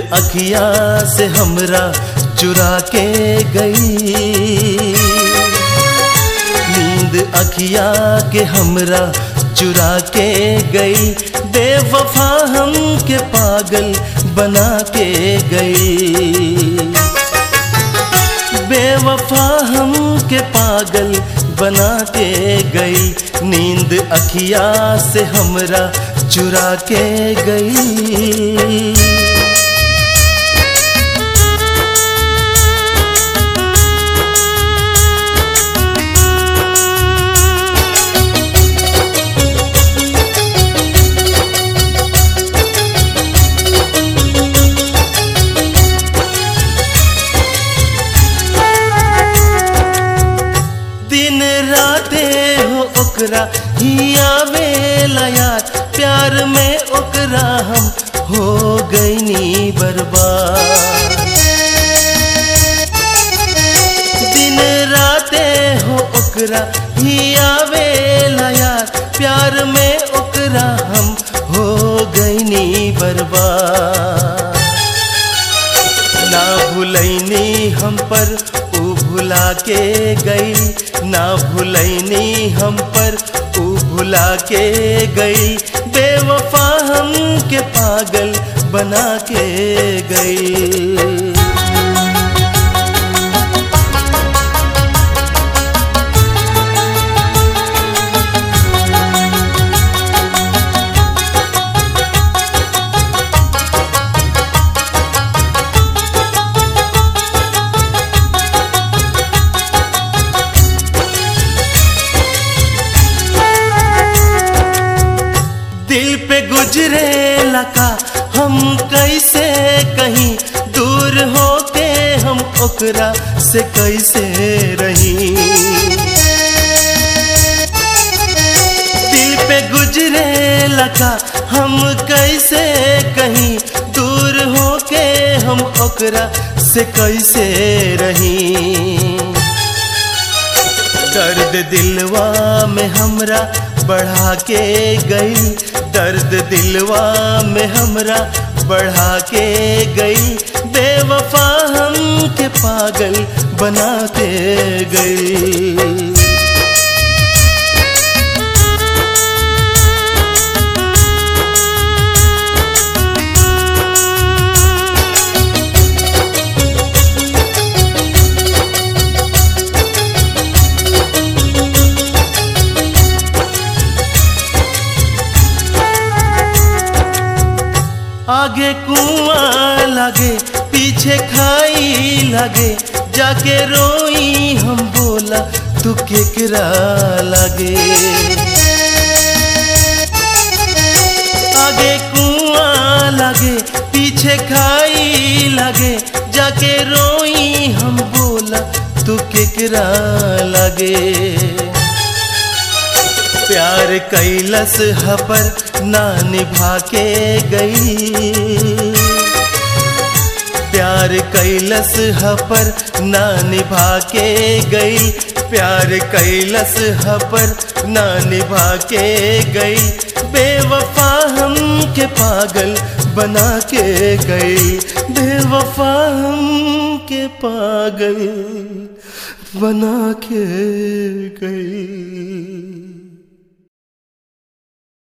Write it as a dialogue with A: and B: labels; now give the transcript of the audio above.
A: अखिया से हमरा चुरा के गई, नींद अखिया के हमरा चुरा के गई, बेवफा हम के पागल बना के गई, बेवफा हम के पागल बना के गई, नींद अखिया से हमरा चुरा के गई। दिन राते हो ओकरा ही आवेला यार, प्यार में ओकरा हम हो गईनी बर्बाद, दिन राते हो ओकरा ही आवेला यार, प्यार में ओकरा हम हो गईनी बर्बाद, ना भुलैनी हम पर ऊ भुला के गई, ना भुलैनी हम पर ऊ भुला के गई, बेवफा हम के पागल बना के गई। दिल पे गुजरे लका हम कैसे कहीं, दूर होके हम ओकरा से कैसे रही, दिल पे गुजरे लका हम कैसे कहीं, दूर होके हम ओकरा से कैसे रही, दर्द दिलवा में हमरा बढ़ा के गई, दर्द दिलवा में हमरा बढ़ा के गई, बेवफा हम के पागल बनाते गई। आगे कुआं लगे पीछे खाई लगे, जाके रोई हम बोला तू केकरा लगे, आगे कुआं लगे पीछे खाई लगे, जाके रोई हम बोला तू केकरा लगे, प्यार कैलस हपर ना निभा के गई, प्यार कैलस हपर ना निभा के गई, प्यार कैलस हपर ना निभा के गई, बेवफा हम के पागल बना के गई, बेवफा हम के पागल बना के गई।